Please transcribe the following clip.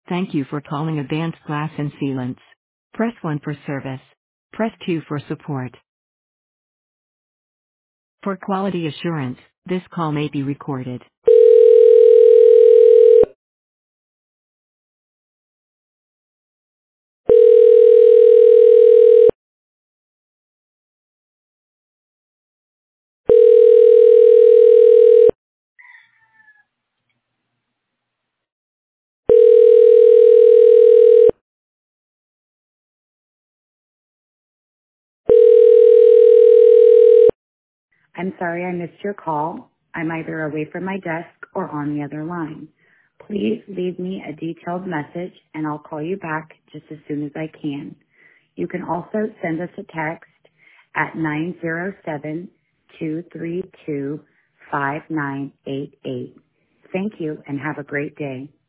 Thank you for calling Advanced Glass and Sealants. Press 1 for service. Press 2 for support. For quality assurance, this call may be recorded. I'm sorry I missed your call. I'm either away from my desk or on the other line. Please leave me a detailed message and I'll call you back just as soon as I can. You can also send us a text at 907-232-5988. Thank you and have a great day.